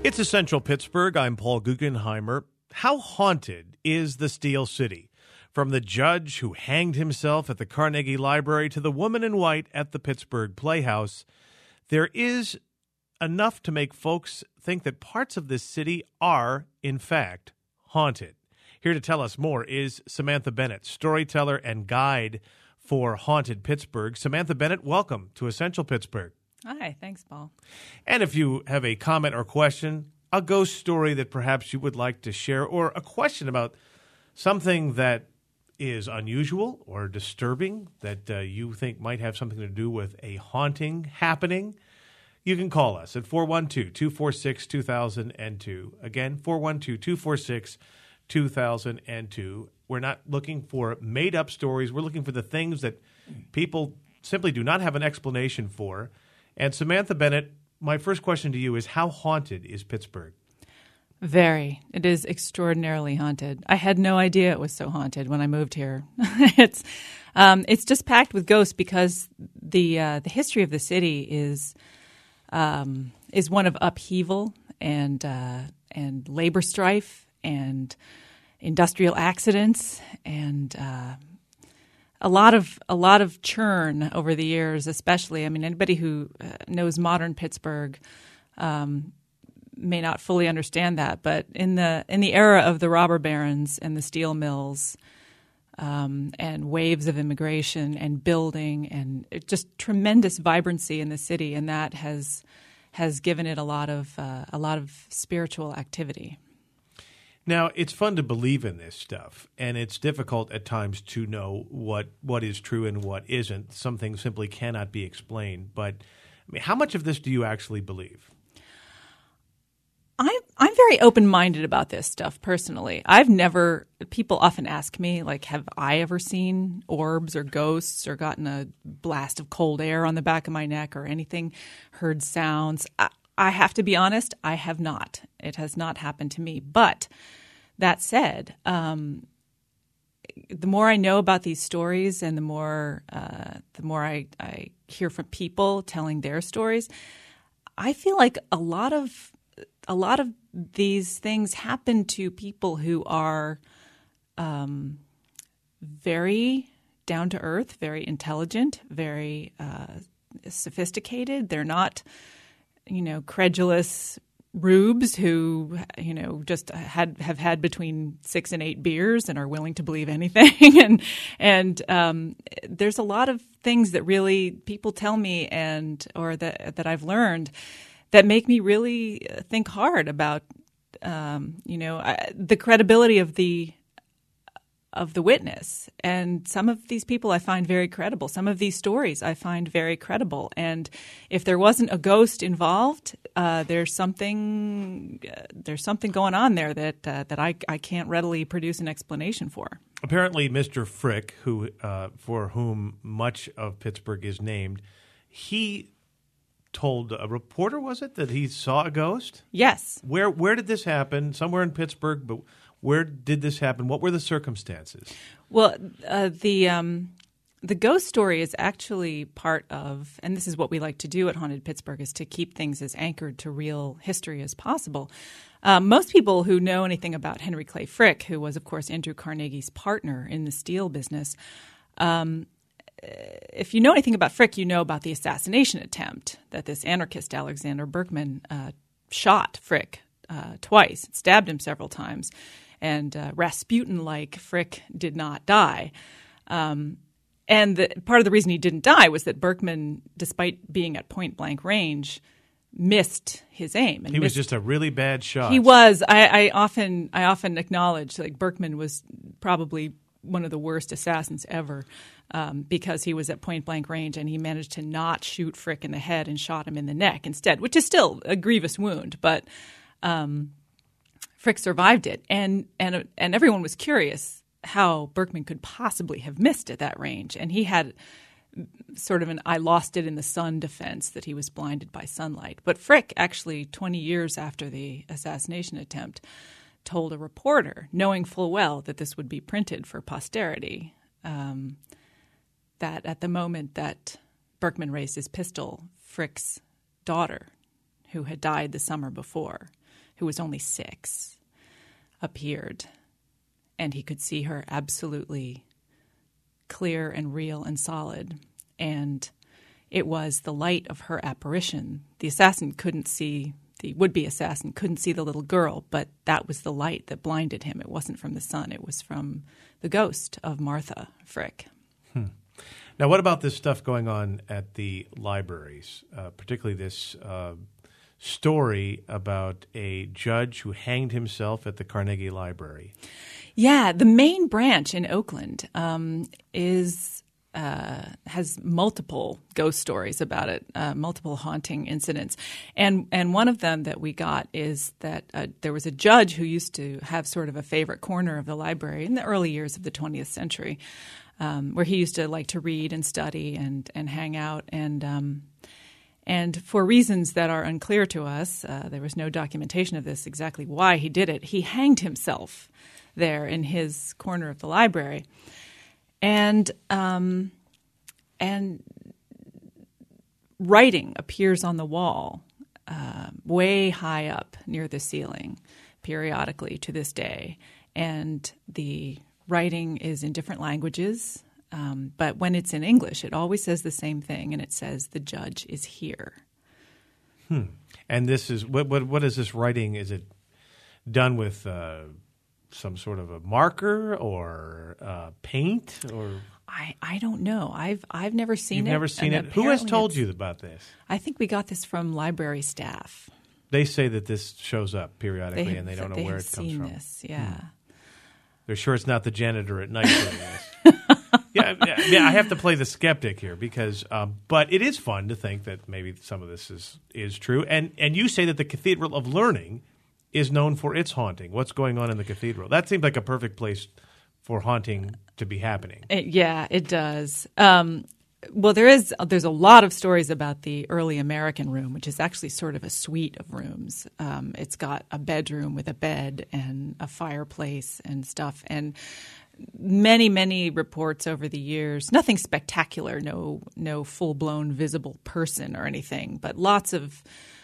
It's Essential Pittsburgh. I'm Paul Guggenheimer. How haunted is the Steel City? From the judge who hanged himself at the Carnegie Library to the woman in white at the Pittsburgh Playhouse, there is enough to make folks think that parts of this city are, in fact, haunted. Here to tell us more is Samantha Bennett, storyteller and guide for Haunted Pittsburgh. Samantha Bennett, welcome to Essential Pittsburgh. Hi, thanks, Paul. And if you have a comment or question, a ghost story that perhaps you would like to share, or a question about something that is unusual or disturbing that you think might have something to do with a haunting happening, you can call us at 412-246-2002. Again, 412-246-2002. We're not looking for made-up stories. We're looking for the things that people simply do not have an explanation for. And Samantha Bennett, my first question to you is, how haunted is Pittsburgh? Very. It is extraordinarily haunted. I had no idea it was so haunted when I moved here. It's just packed with ghosts because the history of the city is one of upheaval and labor strife and industrial accidents and a lot of churn over the years, especially. I mean, anybody who knows modern Pittsburgh may not fully understand that, but in the era of the robber barons and the steel mills, and waves of immigration and building and just tremendous vibrancy in the city, and that has given it a lot of spiritual activity. Now, it's fun to believe in this stuff, and it's difficult at times to know what is true and what isn't. Some things simply cannot be explained. But I mean, how much of this do you actually believe? I'm very open-minded about this stuff personally. People often ask me, like, have I ever seen orbs or ghosts or gotten a blast of cold air on the back of my neck or anything, heard sounds? I have to be honest, I have not. It has not happened to me. But that said, the more I know about these stories and the more I hear from people telling their stories, I feel like a lot of these things happen to people who are very down to earth, very intelligent, very sophisticated. They're not, credulous rubes who, just have had between 6 and 8 beers and are willing to believe anything. and there's a lot of things that really people tell me or that I've learned that make me really think hard about, the credibility of the witness. And some of these people I find very credible. Some of these stories I find very credible. And if there wasn't a ghost involved, there's something going on there that I can't readily produce an explanation for. Apparently, Mr. Frick, who for whom much of Pittsburgh is named, he told a reporter, was it, that he saw a ghost? Yes. Where did this happen? Somewhere in Pittsburgh, but where did this happen? What were the circumstances? Well, the ghost story is actually part of, and this is what we like to do at Haunted Pittsburgh, is to keep things as anchored to real history as possible. Most people who know anything about Henry Clay Frick, who was, of course, Andrew Carnegie's partner in the steel business, if you know anything about Frick, you know about the assassination attempt that this anarchist Alexander Berkman shot Frick twice, stabbed him several times, and Rasputin-like Frick did not die. And part of the reason he didn't die was that Berkman, despite being at point-blank range, missed his aim. And he was just a really bad shot. He was. I often acknowledge, like, Berkman was probably one of the worst assassins ever, because he was at point-blank range and he managed to not shoot Frick in the head and shot him in the neck instead, which is still a grievous wound. But Frick survived it, and everyone was curious how Berkman could possibly have missed at that range. And he had sort of an "I lost it in the sun" defense, that he was blinded by sunlight. But Frick, actually 20 years after the assassination attempt, told a reporter, knowing full well that this would be printed for posterity, that at the moment that Berkman raised his pistol, Frick's daughter, who had died the summer before, who was only 6, appeared. And he could see her absolutely clear and real and solid. And it was the light of her apparition. The would-be assassin couldn't see the little girl, but that was the light that blinded him. It wasn't from the sun. It was from the ghost of Martha Frick. Now, what about this stuff going on at the libraries, particularly this story about a judge who hanged himself at the Carnegie Library? Yeah, the main branch in Oakland has multiple ghost stories about it, multiple haunting incidents. And one of them that we got is that there was a judge who used to have sort of a favorite corner of the library in the early years of the 20th century, where he used to like to read and study and hang out. And for reasons that are unclear to us, there was no documentation of this exactly why he did it. He hanged himself there in his corner of the library. And writing appears on the wall way high up near the ceiling periodically to this day. And the writing is in different languages, but when it's in English, it always says the same thing, and it says, "The judge is here." And this is what is this writing? Is it done with some sort of a marker or paint or? I don't know. I've never seen it. You've never seen it? Who has told you about this? I think we got this from library staff. They say that this shows up periodically and they don't know where it comes from. This, yeah. They're sure it's not the janitor at night doing this. Yeah, I have to play the skeptic here because, but it is fun to think that maybe some of this is true. And you say that the Cathedral of Learning is known for its haunting. What's going on in the cathedral? That seems like a perfect place for haunting to be happening. Yeah, it does. Well, there's a lot of stories about the early American room, which is actually sort of a suite of rooms. It's got a bedroom with a bed and a fireplace and stuff, and many, many reports over the years. Nothing spectacular, no full-blown visible person or anything, but lots of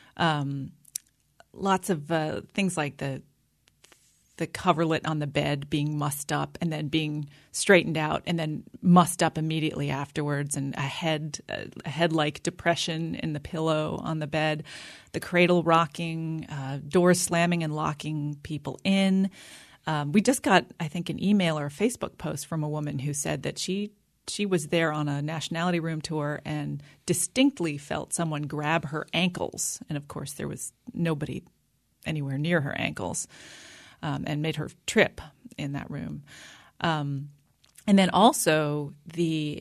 things like the coverlet on the bed being mussed up and then being straightened out and then mussed up immediately afterwards, and a head-like depression in the pillow on the bed, the cradle rocking, doors slamming and locking people in. We just got, I think, an email or a Facebook post from a woman who said that she was there on a nationality room tour and distinctly felt someone grab her ankles. And, of course, there was nobody anywhere near her ankles. And made her trip in that room. And then also the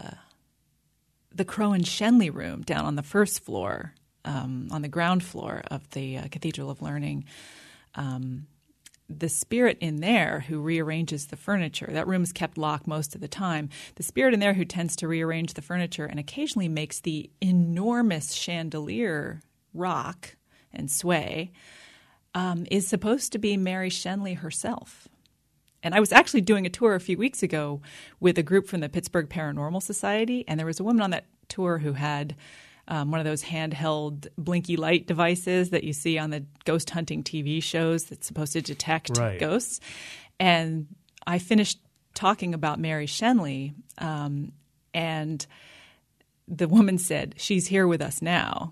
Crow and Shenley room down on the first floor, on the ground floor of the Cathedral of Learning. The spirit in there who rearranges the furniture, that room is kept locked most of the time. The spirit in there who tends to rearrange the furniture and occasionally makes the enormous chandelier rock and sway is supposed to be Mary Shenley herself. And I was actually doing a tour a few weeks ago with a group from the Pittsburgh Paranormal Society, and there was a woman on that tour who had one of those handheld blinky light devices that you see on the ghost hunting TV shows that's supposed to detect ghosts. And I finished talking about Mary Shenley, and the woman said, "She's here with us now."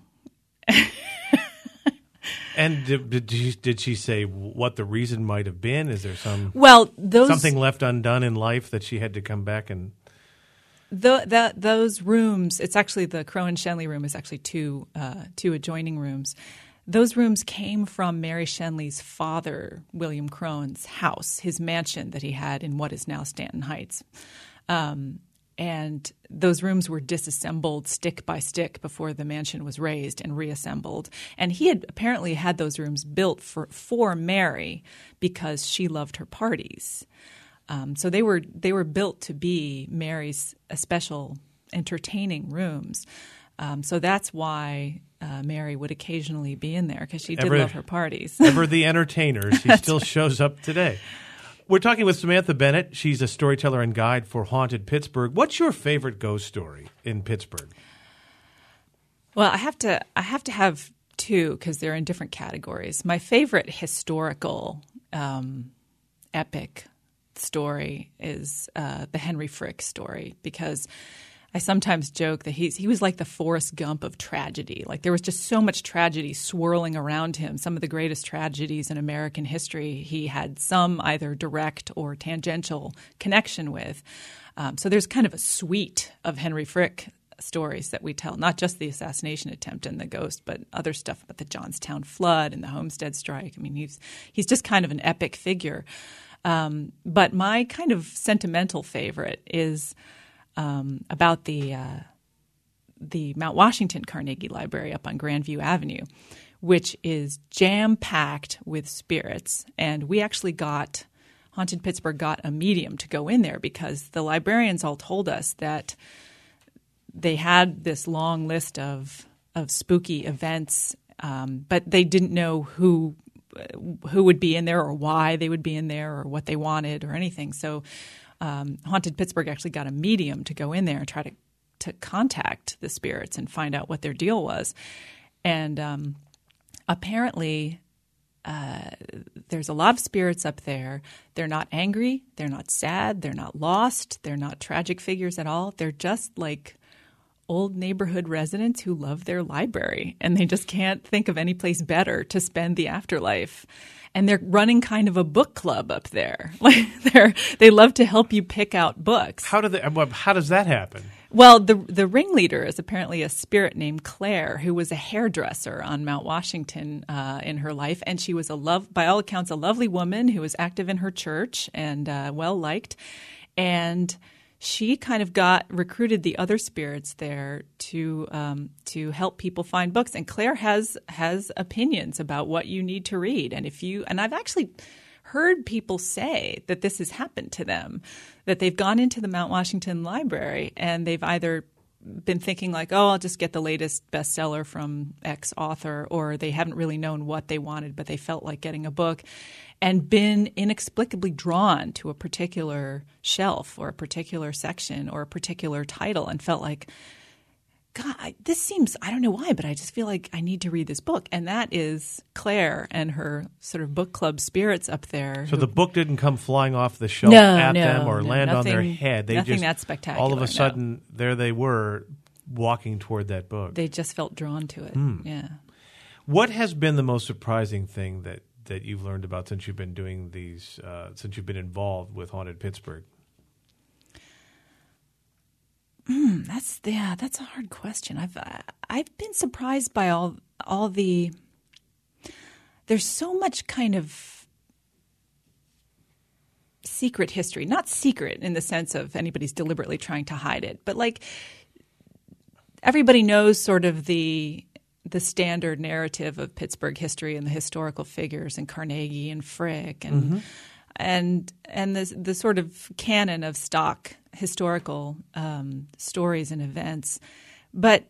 And did she say what the reason might have been? Is there something left undone in life that she had to come back and? Those rooms, it's actually the Crow and Shenley room is actually two adjoining rooms. Those rooms came from Mary Shenley's father, William Crone's house, his mansion that he had in what is now Stanton Heights. And those rooms were disassembled stick by stick before the mansion was razed and reassembled. And he had apparently had those rooms built for Mary because she loved her parties. So they were built to be Mary's special entertaining rooms. So that's why Mary would occasionally be in there, because she did love her parties. Ever the entertainer. She still shows up today. We're talking with Samantha Bennett. She's a storyteller and guide for Haunted Pittsburgh. What's your favorite ghost story in Pittsburgh? Well, I have to have two because they're in different categories. My favorite historical epic story is the Henry Frick story, because I sometimes joke that he was like the Forrest Gump of tragedy. Like, there was just so much tragedy swirling around him. Some of the greatest tragedies in American history he had some either direct or tangential connection with. So there's kind of a suite of Henry Frick stories that we tell, not just the assassination attempt and the ghost, but other stuff about the Johnstown flood and the Homestead strike. I mean, he's just kind of an epic figure. But my kind of sentimental favorite is about the Mount Washington Carnegie Library up on Grandview Avenue, which is jam-packed with spirits. And we actually Haunted Pittsburgh got a medium to go in there, because the librarians all told us that they had this long list of spooky events, but they didn't know who would be in there or why they would be in there or what they wanted or anything. So Haunted Pittsburgh actually got a medium to go in there and try to contact the spirits and find out what their deal was. And apparently there's a lot of spirits up there. They're not angry. They're not sad. They're not lost. They're not tragic figures at all. They're just like old neighborhood residents who love their library, and they just can't think of any place better to spend the afterlife. And they're running kind of a book club up there. Like, they love to help you pick out books. How does that happen? Well, the ringleader is apparently a spirit named Claire, who was a hairdresser on Mount Washington in her life, and she was by all accounts, a lovely woman who was active in her church and well liked. And she kind of recruited the other spirits there to help people find books. And Claire has opinions about what you need to read. And I've actually heard people say that this has happened to them, that they've gone into the Mount Washington Library and they've either been thinking like, oh, I'll just get the latest bestseller from X author, or they haven't really known what they wanted, but they felt like getting a book, and been inexplicably drawn to a particular shelf or a particular section or a particular title and felt like, God, this seems, I don't know why, but I just feel like I need to read this book. And that is Claire and her sort of book club spirits up there. So the book didn't come flying off the shelf them or land on their head. Nothing that spectacular. All of a sudden, there they were walking toward that book. They just felt drawn to it. Yeah. What has been the most surprising thing that you've learned about since you've been doing these, since you've been involved with Haunted Pittsburgh? That's a hard question. I've been surprised by all the. There's so much kind of secret history, not secret in the sense of anybody's deliberately trying to hide it, but like everybody knows sort of the standard narrative of Pittsburgh history and the historical figures and Carnegie and Frick and the sort of canon of stock historical stories and events. But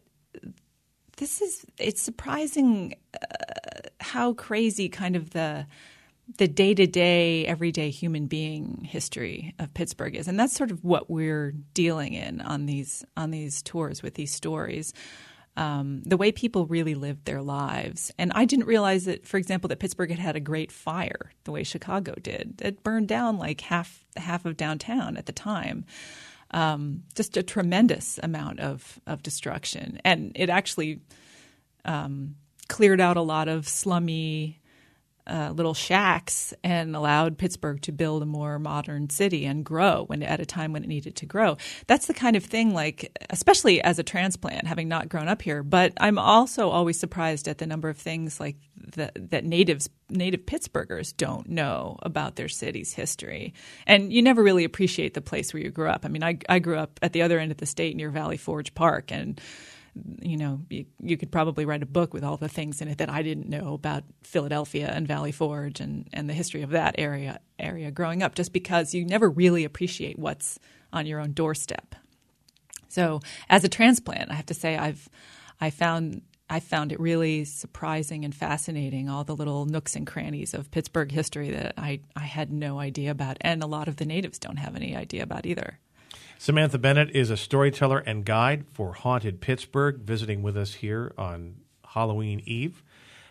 it's surprising how crazy kind of the day-to-day, everyday human being history of Pittsburgh is. And that's sort of what we're dealing in on these tours with these stories. The way people really lived their lives. And I didn't realize that, for example, that Pittsburgh had a great fire the way Chicago did. It burned down like half of downtown at the time. Just a tremendous amount of destruction. And it actually cleared out a lot of slummy little shacks and allowed Pittsburgh to build a more modern city and grow at a time when it needed to grow. That's the kind of thing, like, especially as a transplant, having not grown up here. But I'm also always surprised at the number of things like that native Pittsburghers don't know about their city's history. And you never really appreciate the place where you grew up. I mean, I grew up at the other end of the state near Valley Forge Park, and you could probably write a book with all the things in it that I didn't know about Philadelphia and Valley Forge and the history of that area growing up, just because you never really appreciate what's on your own doorstep. So as a transplant, I have to say I found it really surprising and fascinating, all the little nooks and crannies of Pittsburgh history that I had no idea about, and a lot of the natives don't have any idea about either. Samantha Bennett is a storyteller and guide for Haunted Pittsburgh, visiting with us here on Halloween Eve.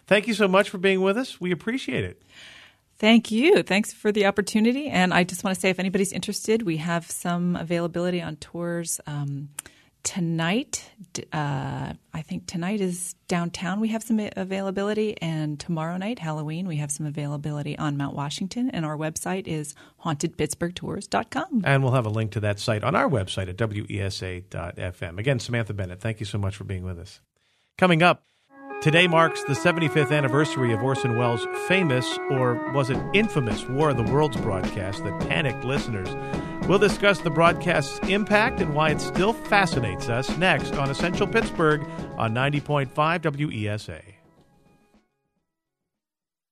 Thank you so much for being with us. We appreciate it. Thank you. Thanks for the opportunity. And I just want to say, if anybody's interested, we have some availability on tours tonight. I think tonight is downtown. We have some availability. And tomorrow night, Halloween, we have some availability on Mount Washington. And our website is hauntedpittsburghtours.com. And we'll have a link to that site on our website at wesa.fm. Again, Samantha Bennett, thank you so much for being with us. Coming up, today marks the 75th anniversary of Orson Welles' famous, or was it infamous, War of the Worlds broadcast that panicked listeners. We'll discuss the broadcast's impact and why it still fascinates us next on Essential Pittsburgh on 90.5 WESA.